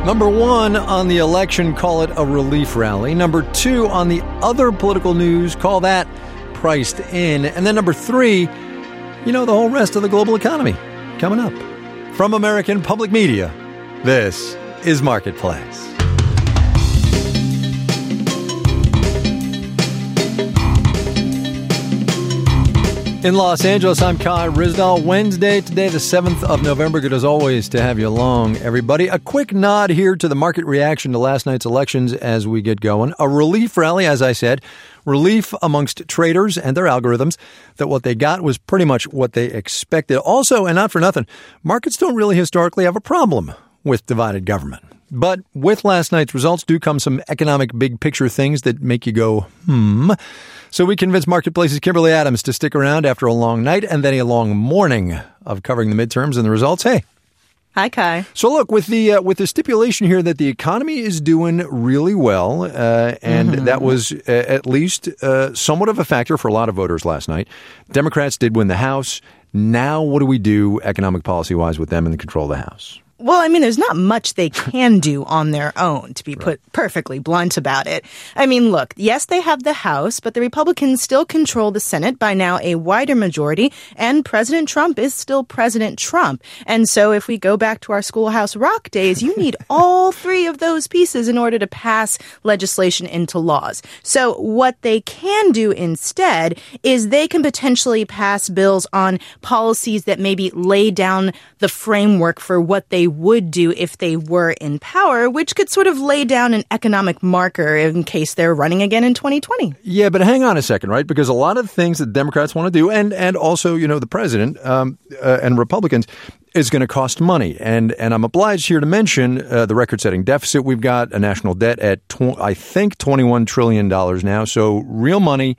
Number 1 on the election, call it a relief rally. Number 2 on the other political news, call that priced in. And then number 3, the whole rest of the global economy coming up. From American Public Media, this is Marketplace. In Los Angeles, I'm Kai Ryssdal. Wednesday, today, the 7th of November. Good as always to have you along, everybody. A quick nod here to the market reaction to last night's elections as we get going. A relief rally, as I said. Relief amongst traders and their algorithms that what they got was pretty much what they expected. Also, and not for nothing, markets don't really historically have a problem with divided government. But with last night's results do come some economic big picture things that make you go, So we convinced Marketplace's Kimberly Adams to stick around after a long night and then a long morning of covering the midterms and the results. Hey. Hi, Kai. So look, with the stipulation here that the economy is doing really well, and that was at least somewhat of a factor for a lot of voters last night. Democrats did win the House. Now what do we do economic policy-wise with them in the control of the House? Well, I mean, there's not much they can do on their own, to be put perfectly blunt about it. I mean, look, yes, they have the House, but the Republicans still control the Senate by now a wider majority, and President Trump is still President Trump. And so if we go back to our Schoolhouse Rock days, you need all three of those pieces in order to pass legislation into laws. So what they can do instead is they can potentially pass bills on policies that maybe lay down the framework for what they would do if they were in power, which could sort of lay down an economic marker in case they're running again in 2020. Yeah, but hang on a second, right? Because a lot of things that Democrats want to do, and also, the president and Republicans, is going to cost money. And I'm obliged here to mention the record-setting deficit. We've got a national debt at, I think, $21 trillion now. So real money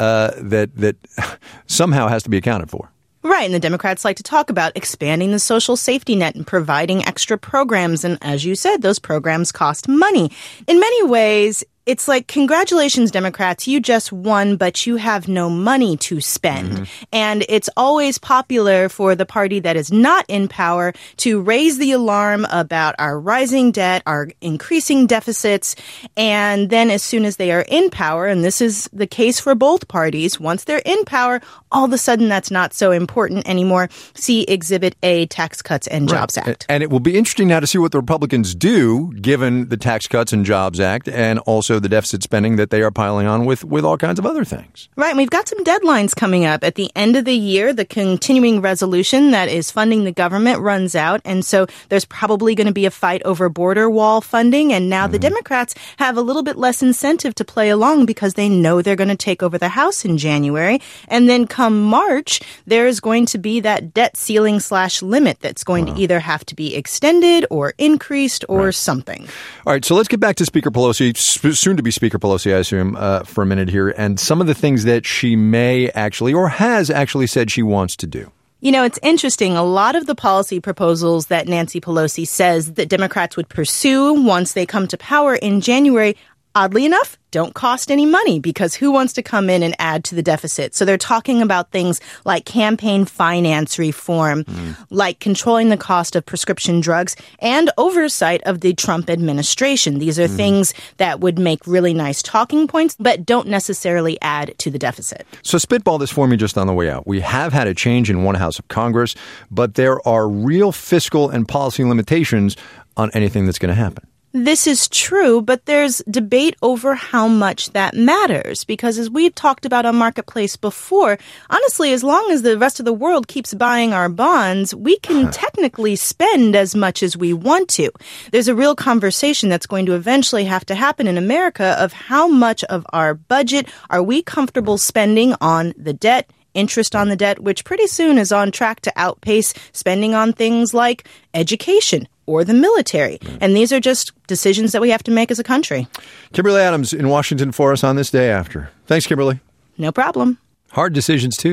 that somehow has to be accounted for. Right, and the Democrats like to talk about expanding the social safety net and providing extra programs. And as you said, those programs cost money. In many ways, it's like, congratulations, Democrats, you just won, but you have no money to spend. And it's always popular for the party that is not in power to raise the alarm about our rising debt, our increasing deficits. And then as soon as they are in power, and this is the case for both parties, once they're in power, all of a sudden that's not so important anymore. See Exhibit A, Tax Cuts and Jobs Act. And it will be interesting now to see what the Republicans do, given the Tax Cuts and Jobs Act, and also the deficit spending that they are piling on with all kinds of other things. Right. And we've got some deadlines coming up. At the end of the year, the continuing resolution that is funding the government runs out. And so there's probably going to be a fight over border wall funding. And now the Democrats have a little bit less incentive to play along because they know they're going to take over the House in January. And then come March, there's going to be that debt ceiling / limit that's going to either have to be extended or increased or something. All right. So let's get back to Speaker Pelosi, soon to be Speaker Pelosi, I assume, for a minute here, and some of the things that she may actually or has actually said she wants to do. It's interesting. A lot of the policy proposals that Nancy Pelosi says that Democrats would pursue once they come to power in January, oddly enough, don't cost any money because who wants to come in and add to the deficit? So they're talking about things like campaign finance reform, like controlling the cost of prescription drugs and oversight of the Trump administration. These are things that would make really nice talking points, but don't necessarily add to the deficit. So spitball this for me just on the way out. We have had a change in one house of Congress, but there are real fiscal and policy limitations on anything that's going to happen. This is true, but there's debate over how much that matters because as we've talked about on Marketplace before, honestly, as long as the rest of the world keeps buying our bonds, we can technically spend as much as we want to. There's a real conversation that's going to eventually have to happen in America of how much of our budget are we comfortable spending on the debt, interest on the debt, which pretty soon is on track to outpace spending on things like education or the military. And these are just decisions that we have to make as a country. Kimberly Adams in Washington for us on this day after. Thanks, Kimberly. No problem. Hard decisions, too.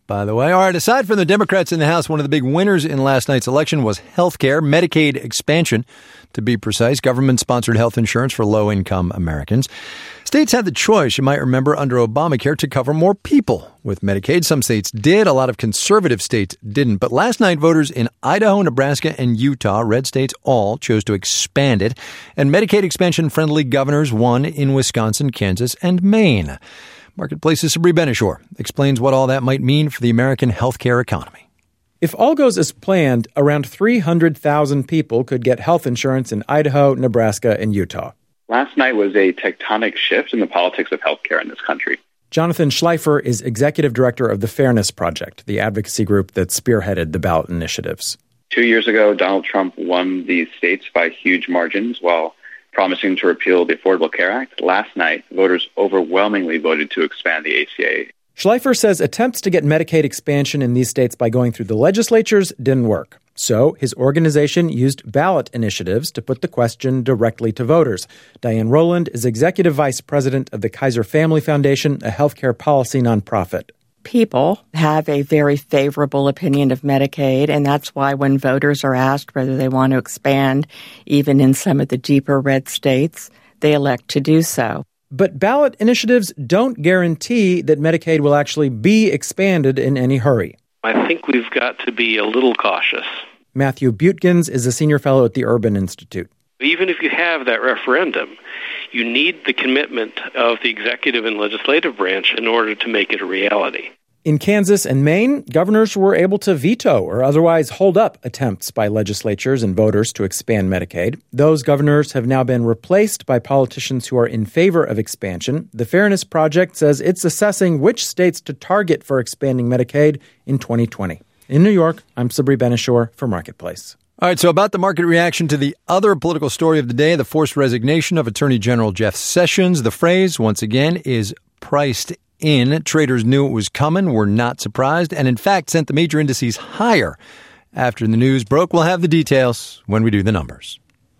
by the way. All right, aside from the Democrats in the House, one of the big winners in last night's election was health care, Medicaid expansion, to be precise, government-sponsored health insurance for low-income Americans. States had the choice, you might remember, under Obamacare to cover more people with Medicaid. Some states did. A lot of conservative states didn't. But last night, voters in Idaho, Nebraska, and Utah, red states all, chose to expand it. And Medicaid expansion-friendly governors won in Wisconsin, Kansas, and Maine. Marketplace's Sabri Benishore explains what all that might mean for the American healthcare economy. If all goes as planned, around 300,000 people could get health insurance in Idaho, Nebraska, and Utah. Last night was a tectonic shift in the politics of healthcare in this country. Jonathan Schleifer is executive director of the Fairness Project, the advocacy group that spearheaded the ballot initiatives. 2 years ago, Donald Trump won these states by huge margins while promising to repeal the Affordable Care Act. Last night, voters overwhelmingly voted to expand the ACA. Schleifer says attempts to get Medicaid expansion in these states by going through the legislatures didn't work. So his organization used ballot initiatives to put the question directly to voters. Diane Rowland is executive vice president of the Kaiser Family Foundation, a healthcare policy nonprofit. People have a very favorable opinion of Medicaid, and that's why when voters are asked whether they want to expand, even in some of the deeper red states, they elect to do so. But ballot initiatives don't guarantee that Medicaid will actually be expanded in any hurry. I think we've got to be a little cautious. Matthew Butkins is a senior fellow at the Urban Institute. Even if you have that referendum, you need the commitment of the executive and legislative branch in order to make it a reality. In Kansas and Maine, governors were able to veto or otherwise hold up attempts by legislatures and voters to expand Medicaid. Those governors have now been replaced by politicians who are in favor of expansion. The Fairness Project says it's assessing which states to target for expanding Medicaid in 2020. In New York, I'm Sabri Benishore for Marketplace. All right, so about the market reaction to the other political story of the day, the forced resignation of Attorney General Jeff Sessions. The phrase, once again, is priced in. Traders knew it was coming, were not surprised, and in fact sent the major indices higher after the news broke. We'll have the details when we do the numbers.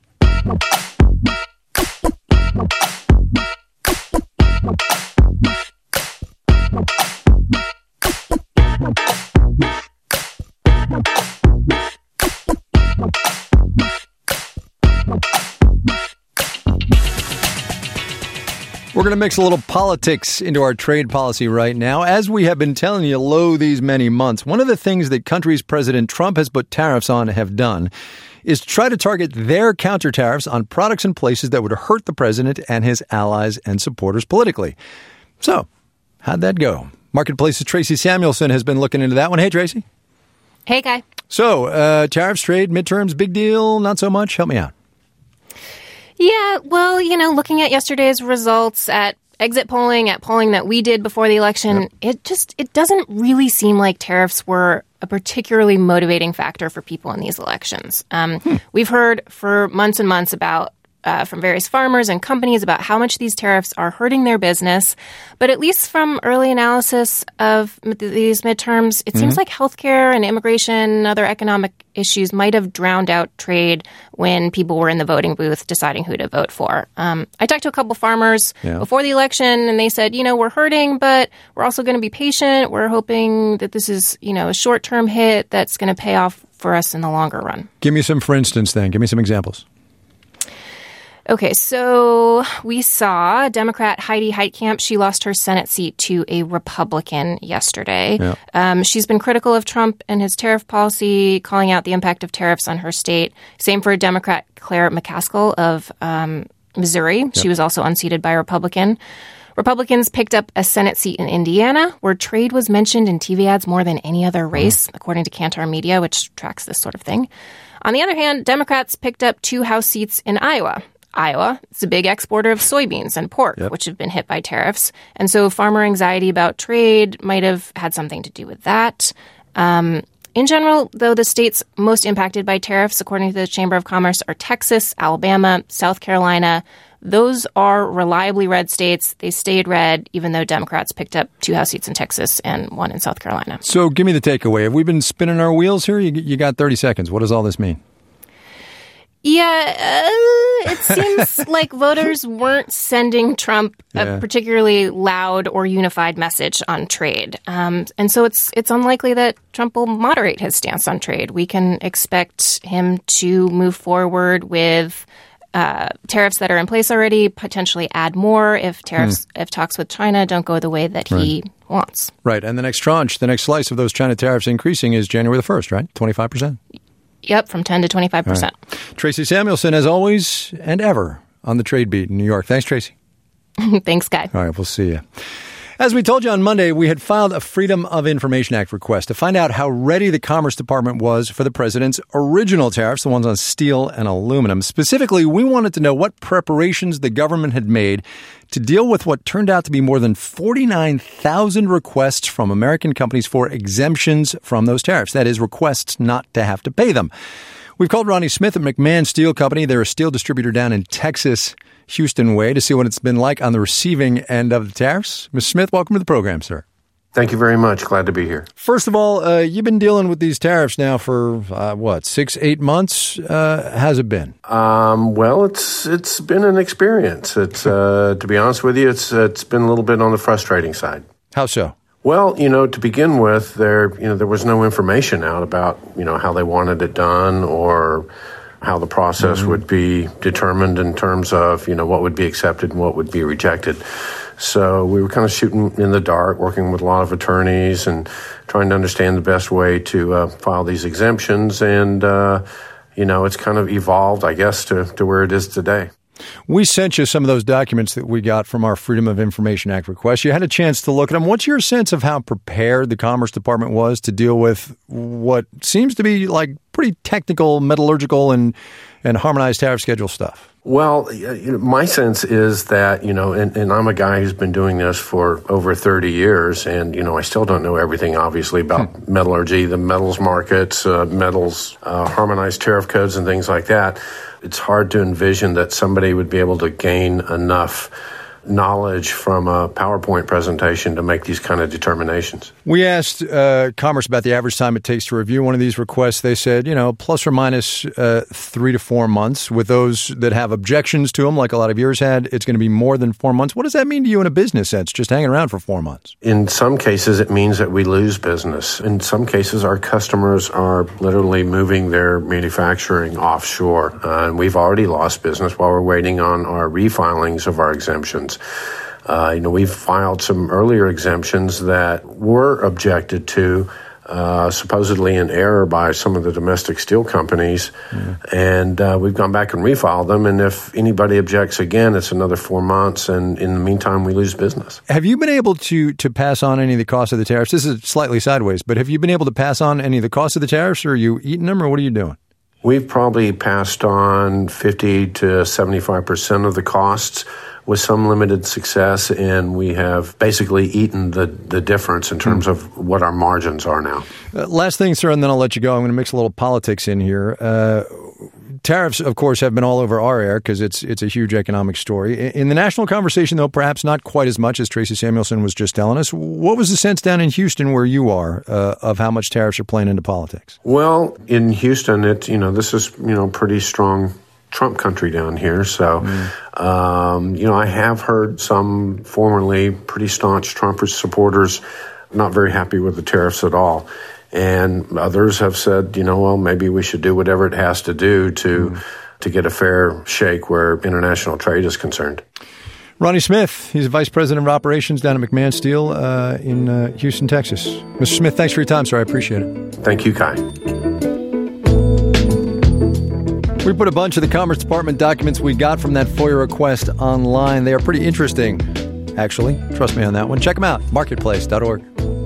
We're going to mix a little politics into our trade policy right now. As we have been telling you these many months, one of the things that countries President Trump has put tariffs on have done is to try to target their counter tariffs on products and places that would hurt the president and his allies and supporters politically. So, how'd that go? Marketplace's Tracy Samuelson has been looking into that one. Hey, Tracy. Hey, Guy. So, tariffs, trade, midterms, big deal, not so much? Help me out. Yeah, well, looking at yesterday's results, at exit polling, at polling that we did before the election, it doesn't really seem like tariffs were a particularly motivating factor for people in these elections. We've heard for months and months about from various farmers and companies about how much these tariffs are hurting their business. But at least from early analysis of these midterms, it seems like healthcare and immigration and other economic issues might have drowned out trade when people were in the voting booth deciding who to vote for. I talked to a couple farmers before the election, and they said, we're hurting, but we're also going to be patient. We're hoping that this is, a short-term hit that's going to pay off for us in the longer run. Give me some, for instance, then. Give me some examples. Okay, so we saw Democrat Heidi Heitkamp. She lost her Senate seat to a Republican yesterday. She's been critical of Trump and his tariff policy, calling out the impact of tariffs on her state. Same for Democrat Claire McCaskill of Missouri. She was also unseated by a Republican. Republicans picked up a Senate seat in Indiana, where trade was mentioned in TV ads more than any other race, according to Kantar Media, which tracks this sort of thing. On the other hand, Democrats picked up 2 House seats in Iowa. Iowa is a big exporter of soybeans and pork, which have been hit by tariffs. And so farmer anxiety about trade might have had something to do with that. In general, though, the states most impacted by tariffs, according to the Chamber of Commerce, are Texas, Alabama, South Carolina. Those are reliably red states. They stayed red, even though Democrats picked up 2 House seats in Texas and 1 in South Carolina. So give me the takeaway. Have we been spinning our wheels here? You got 30 seconds. What does all this mean? Yeah, it seems like voters weren't sending Trump a particularly loud or unified message on trade. And so it's unlikely that Trump will moderate his stance on trade. We can expect him to move forward with tariffs that are in place already, potentially add more if talks with China don't go the way that he wants. Right. And the next tranche, the next slice of those China tariffs increasing is January the 1st, right? 25%? Yep, from 10 to 25%. Right. Tracy Samuelson, as always and ever, on the Trade Beat in New York. Thanks, Tracy. Thanks, Guy. All right, we'll see you. As we told you on Monday, we had filed a Freedom of Information Act request to find out how ready the Commerce Department was for the president's original tariffs, the ones on steel and aluminum. Specifically, we wanted to know what preparations the government had made to deal with what turned out to be more than 49,000 requests from American companies for exemptions from those tariffs. That is, requests not to have to pay them. We've called Ronnie Smith at McMahon Steel Company. They're a steel distributor down in Texas, Houston way, to see what it's been like on the receiving end of the tariffs. Mr. Smith, welcome to the program, sir. Thank you very much. Glad to be here. First of all, you've been dealing with these tariffs now for, 6-8 months? How's it been? Well, it's been an experience. It's to be honest with you, it's been a little bit on the frustrating side. How so? Well, to begin with, there was no information out about, how they wanted it done or how the process would be determined in terms of, what would be accepted and what would be rejected. So we were kind of shooting in the dark, working with a lot of attorneys and trying to understand the best way to file these exemptions. And, it's kind of evolved, I guess, to where it is today. We sent you some of those documents that we got from our Freedom of Information Act request. You had a chance to look at them. What's your sense of how prepared the Commerce Department was to deal with what seems to be like pretty technical, metallurgical, and harmonized tariff schedule stuff? Well, my sense is that, and I'm a guy who's been doing this for over 30 years, and, I still don't know everything, obviously, about metallurgy, the metals markets, harmonized tariff codes and things like that. It's hard to envision that somebody would be able to gain enough knowledge from a PowerPoint presentation to make these kind of determinations. We asked Commerce about the average time it takes to review one of these requests. They said, plus or minus 3 to 4 months. With those that have objections to them, like a lot of yours had, it's going to be more than 4 months. What does that mean to you in a business sense, just hanging around for 4 months? In some cases, it means that we lose business. In some cases, our customers are literally moving their manufacturing offshore. And we've already lost business while we're waiting on our refilings of our exemptions. We've filed some earlier exemptions that were objected to, supposedly in error by some of the domestic steel companies. And we've gone back and refiled them. And if anybody objects again, it's another 4 months. And in the meantime, we lose business. Have you been able to pass on any of the cost of the tariffs? This is slightly sideways, but have you been able to pass on any of the cost of the tariffs, or are you eating them, or what are you doing? We've probably passed on 50 to 75% of the costs with some limited success, and we have basically eaten the difference in terms of what our margins are now. Last thing, sir, and then I'll let you go. I'm going to mix a little politics in here. Tariffs, of course, have been all over our air because it's a huge economic story. In the national conversation, though, perhaps not quite as much as Tracy Samuelson was just telling us. What was the sense down in Houston where you are of how much tariffs are playing into politics? Well, in Houston, this is, pretty strong Trump country down here. So, I have heard some formerly pretty staunch Trump supporters not very happy with the tariffs at all. And others have said, maybe we should do whatever it has to do to get a fair shake where international trade is concerned. Ronnie Smith, he's Vice President of Operations down at McMahon Steel in Houston, Texas. Mr. Smith, thanks for your time, sir. I appreciate it. Thank you, Kai. We put a bunch of the Commerce Department documents we got from that FOIA request online. They are pretty interesting, actually. Trust me on that one. Check them out, marketplace.org.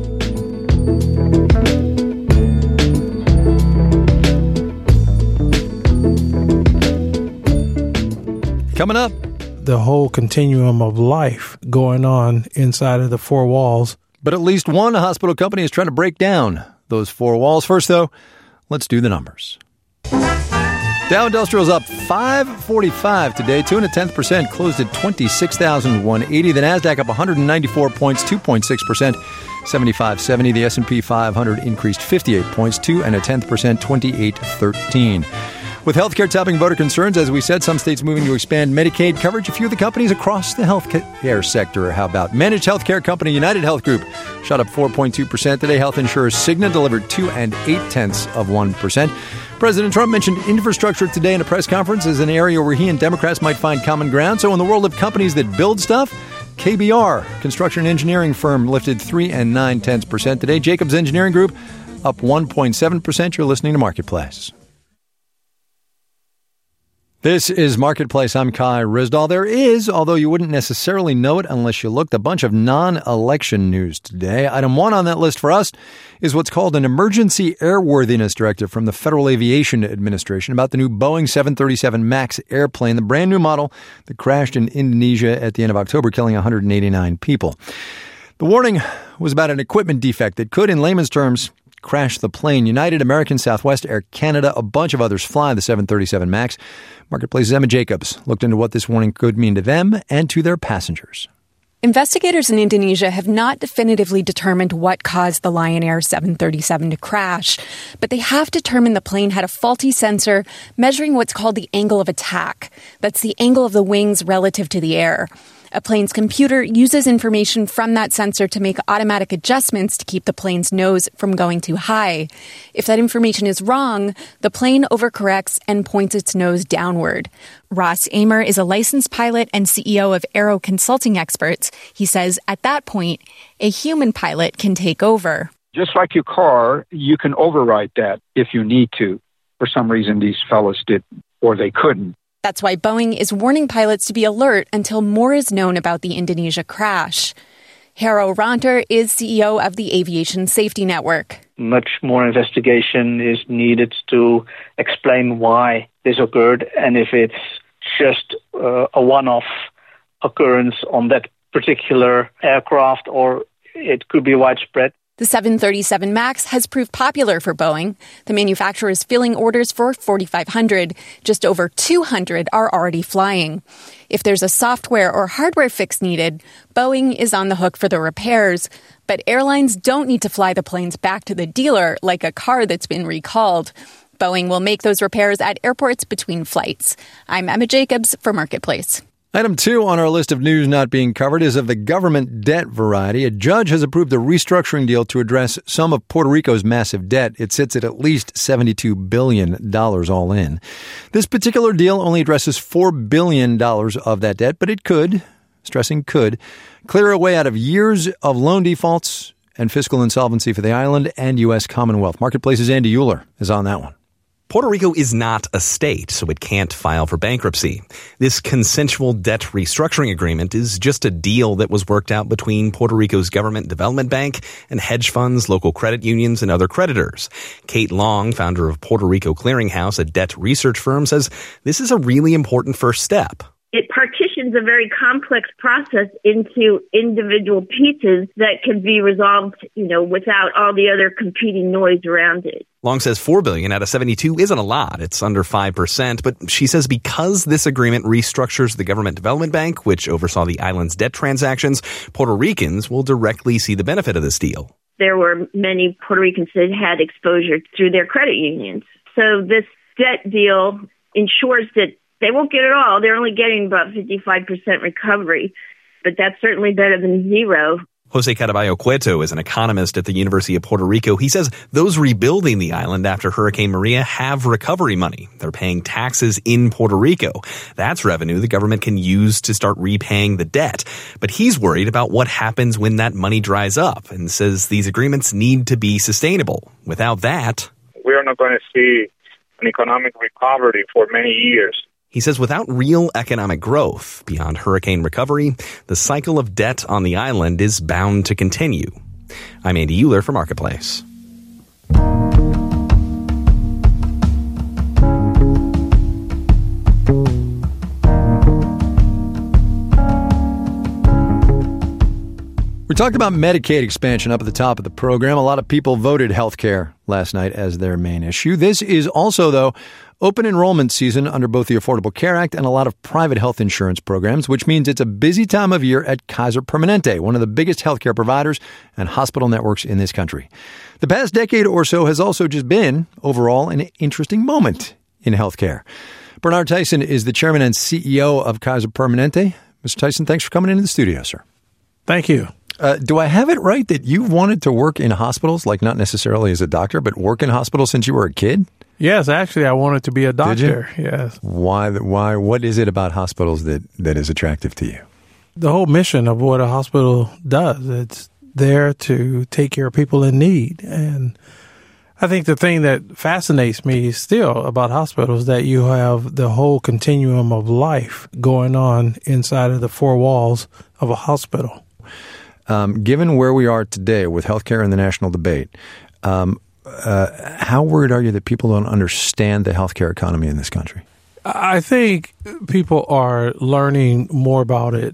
Coming up, the whole continuum of life going on inside of the four walls. But at least one hospital company is trying to break down those four walls. First, though, let's do the numbers. Dow Industrial's up 545 today, 2.1%, closed at 26,180. The Nasdaq up 194 points, 2.6%, 7570. The S&P 500 increased 58 points, 2.1%, 2813. With healthcare topping voter concerns, as we said, some states moving to expand Medicaid coverage. A few of the companies across the healthcare sector. How about managed healthcare company United Health Group shot up 4.2% today. Health insurer Cigna delivered 2.8%. President Trump mentioned infrastructure today in a press conference as an area where he and Democrats might find common ground. So in the world of companies that build stuff, KBR, construction and engineering firm, lifted 3.9% today. Jacobs Engineering Group up 1.7%. You're listening to Marketplace. This is Marketplace. I'm Kai Ryssdal. There is, although you wouldn't necessarily know it unless you looked, a bunch of non-election news today. Item one on that list for us is what's called an Emergency Airworthiness Directive from the Federal Aviation Administration about the new Boeing 737 MAX airplane, the brand new model that crashed in Indonesia at the end of October, killing 189 people. The warning was about an equipment defect that could, in layman's terms, crash the plane. United, American, Southwest, Air Canada, a bunch of others fly the 737 MAX. Marketplace's Emma Jacobs looked into what this warning could mean to them and to their passengers. Investigators in Indonesia have not definitively determined what caused the Lion Air 737 to crash, but they have determined the plane had a faulty sensor measuring what's called the angle of attack. That's the angle of the wings relative to the air. A plane's computer uses information from that sensor to make automatic adjustments to keep the plane's nose from going too high. If that information is wrong, the plane overcorrects and points its nose downward. Ross Amer is a licensed pilot and CEO of Aero Consulting Experts. He says at that point, a human pilot can take over. Just like your car, you can override that if you need to. For some reason, these fellas did, or they couldn't. That's why Boeing is warning pilots to be alert until more is known about the Indonesia crash. Hero Ronter is CEO of the Aviation Safety Network. Much more investigation is needed to explain why this occurred and if it's just a one-off occurrence on that particular aircraft or it could be widespread. The 737 MAX has proved popular for Boeing. The manufacturer is filling orders for 4,500. Just over 200 are already flying. If there's a software or hardware fix needed, Boeing is on the hook for the repairs. But airlines don't need to fly the planes back to the dealer like a car that's been recalled. Boeing will make those repairs at airports between flights. I'm Emma Jacobs for Marketplace. Item two on our list of news not being covered is of the government debt variety. A judge has approved a restructuring deal to address some of Puerto Rico's massive debt. It sits at least $72 billion all in. This particular deal only addresses $4 billion of that debt, but it could, stressing could, clear a way out of years of loan defaults and fiscal insolvency for the island and U.S. Commonwealth. Marketplace's Andy Euler is on that one. Puerto Rico is not a state, so it can't file for bankruptcy. This consensual debt restructuring agreement is just a deal that was worked out between Puerto Rico's Government Development Bank and hedge funds, local credit unions, and other creditors. Kate Long, founder of Puerto Rico Clearinghouse, a debt research firm, says this is a really important first step. It partitions a very complex process into individual pieces that can be resolved, without all the other competing noise around it. Long says $4 billion out of 72 isn't a lot. It's under 5%. But she says because this agreement restructures the Government Development Bank, which oversaw the island's debt transactions, Puerto Ricans will directly see the benefit of this deal. There were many Puerto Ricans that had exposure through their credit unions. So this debt deal ensures that they won't get it all. They're only getting about 55% recovery, but that's certainly better than zero. Jose Caraballo Cueto is an economist at the University of Puerto Rico. He says those rebuilding the island after Hurricane Maria have recovery money. They're paying taxes in Puerto Rico. That's revenue the government can use to start repaying the debt. But he's worried about what happens when that money dries up and says these agreements need to be sustainable. Without that, we are not going to see an economic recovery for many years. He says without real economic growth beyond hurricane recovery, the cycle of debt on the island is bound to continue. I'm Andy Euler for Marketplace. We talked about Medicaid expansion up at the top of the program. A lot of people voted healthcare last night as their main issue. This is also, though, open enrollment season under both the Affordable Care Act and a lot of private health insurance programs, which means it's a busy time of year at Kaiser Permanente, one of the biggest healthcare providers and hospital networks in this country. The past decade or so has also just been, overall, an interesting moment in healthcare. Bernard Tyson is the chairman and CEO of Kaiser Permanente. Mr. Tyson, thanks for coming into the studio, sir. Thank you. Do I have it right that you've wanted to work in hospitals, like not necessarily as a doctor, but work in hospitals since you were a kid? Yes, actually, I wanted to be a doctor. Did you? Yes. Why? What is it about hospitals that is attractive to you? The whole mission of what a hospital does, it's there to take care of people in need. And I think the thing that fascinates me still about hospitals is that you have the whole continuum of life going on inside of the four walls of a hospital. Given where we are today with healthcare and the national debate, how worried are you that people don't understand the healthcare economy in this country? I think people are learning more about it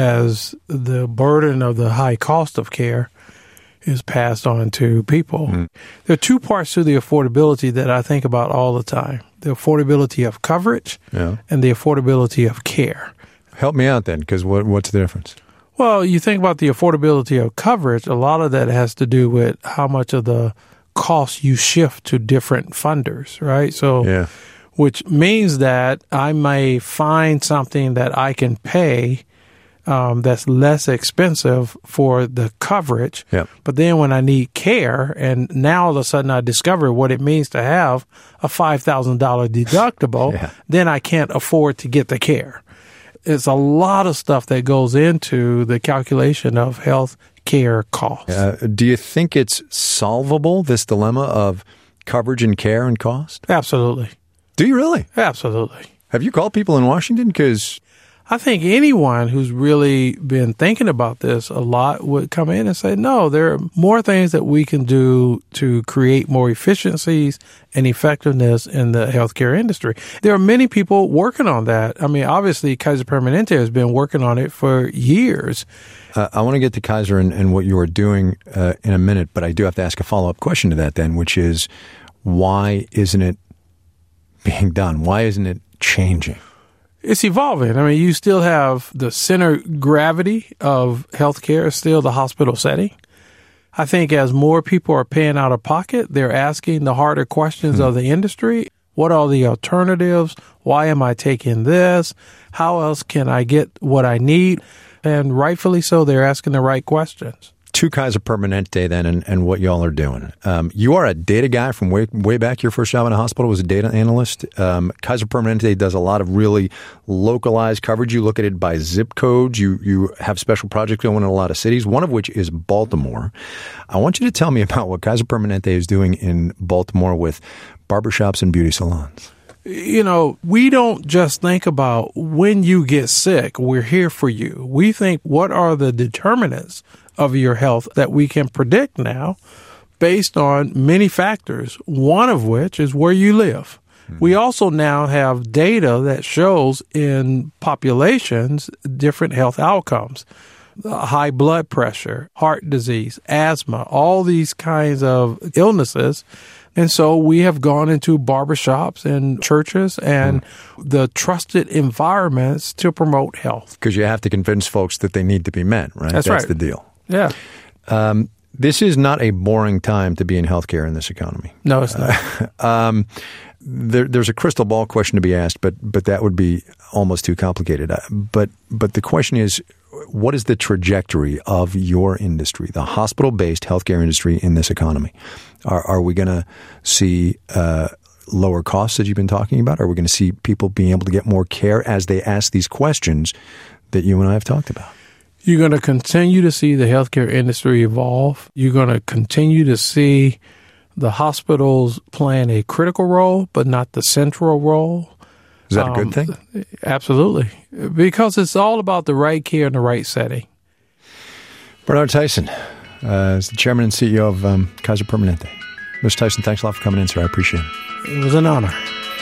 as the burden of the high cost of care is passed on to people. There are two parts to the affordability that I think about all the time. The affordability of coverage and the affordability of care. Help me out then, because what's the difference? Well, you think about the affordability of coverage, a lot of that has to do with how much of the cost you shift to different funders, right? So, which means that I may find something that I can pay that's less expensive for the coverage. But then when I need care, and now all of a sudden I discover what it means to have a $5,000 deductible, then I can't afford to get the care. It's a lot of stuff that goes into the calculation of health care costs. Do you think it's solvable, this dilemma of coverage and care and cost? Absolutely. Do you really? Absolutely. Have you called people in Washington? Because I think anyone who's really been thinking about this a lot would come in and say, no, there are more things that we can do to create more efficiencies and effectiveness in the healthcare industry. There are many people working on that. I mean, obviously, Kaiser Permanente has been working on it for years. I want to get to Kaiser and what you are doing in a minute, but I do have to ask a follow-up question to that then, which is, why isn't it being done? Why isn't it changing? It's evolving. I mean, you still have the center gravity of healthcare is still the hospital setting. I think as more people are paying out of pocket, they're asking the harder questions of the industry. What are the alternatives? Why am I taking this? How else can I get what I need? And rightfully so, they're asking the right questions. To Kaiser Permanente then and what y'all are doing. You are a data guy from way back. Your first job in a hospital was a data analyst. Kaiser Permanente does a lot of really localized coverage. You look at it by zip codes. You have special projects going in a lot of cities, one of which is Baltimore. I want you to tell me about what Kaiser Permanente is doing in Baltimore with barbershops and beauty salons. You know, we don't just think about when you get sick, we're here for you. We think, what are the determinants of your health that we can predict now based on many factors, one of which is where you live. We also now have data that shows in populations different health outcomes, high blood pressure, heart disease, asthma, all these kinds of illnesses. And so we have gone into barbershops and churches and the trusted environments to promote health. Because you have to convince folks that they need to be met, right? That's right. That's the deal. Yeah. This is not a boring time to be in healthcare in this economy. No, it's not. There's a crystal ball question to be asked, but that would be almost too complicated. But the question is, what is the trajectory of your industry, the hospital-based healthcare industry in this economy? Are we going to see lower costs that you've been talking about? Are we going to see people being able to get more care as they ask these questions that you and I have talked about? You're going to continue to see the healthcare industry evolve. You're going to continue to see the hospitals playing a critical role, but not the central role. Is that a good thing? Absolutely. Because it's all about the right care in the right setting. Bernard Tyson is the chairman and CEO of Kaiser Permanente. Mr. Tyson, thanks a lot for coming in, sir. I appreciate it. It was an honor.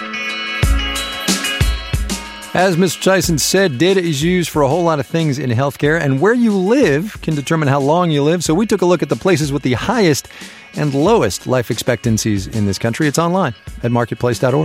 As Mr. Tyson said, data is used for a whole lot of things in healthcare, and where you live can determine how long you live. So we took a look at the places with the highest and lowest life expectancies in this country. It's online at marketplace.org.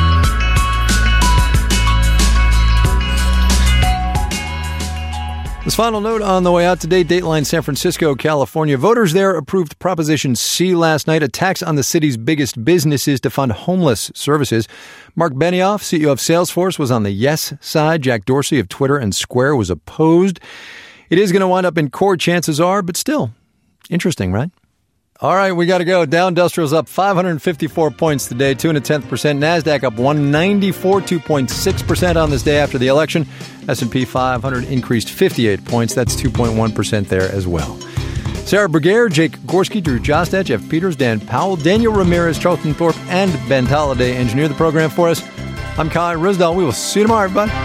The This final note on the way out today, Dateline San Francisco, California. Voters there approved Proposition C last night, a tax on the city's biggest businesses to fund homeless services. Mark Benioff, CEO of Salesforce, was on the yes side. Jack Dorsey of Twitter and Square was opposed. It is going to wind up in court, chances are, but still interesting, right? All right, we got to go. Dow Industrial's up 554 points today, 2 0.1%. NASDAQ up 194, 2.6% on this day after the election. S&P 500 increased 58 points. That's 2.1% there as well. Sarah Bruguiere, Jake Gorski, Drew Jostad, Jeff Peters, Dan Powell, Daniel Ramirez, Charlton Thorpe, and Ben Tolliday engineer the program for us. I'm Kai Ryssdal. We will see you tomorrow, everybody.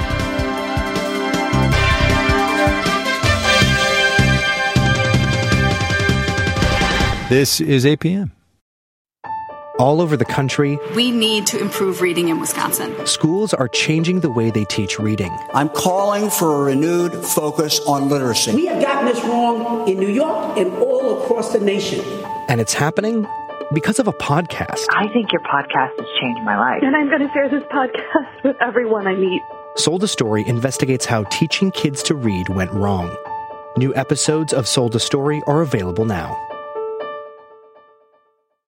This is APM. All over the country, we need to improve reading in Wisconsin. Schools are changing the way they teach reading. I'm calling for a renewed focus on literacy. We have gotten this wrong in New York and all across the nation. And it's happening because of a podcast. I think your podcast has changed my life. And I'm going to share this podcast with everyone I meet. Sold a Story investigates how teaching kids to read went wrong. New episodes of Sold a Story are available now.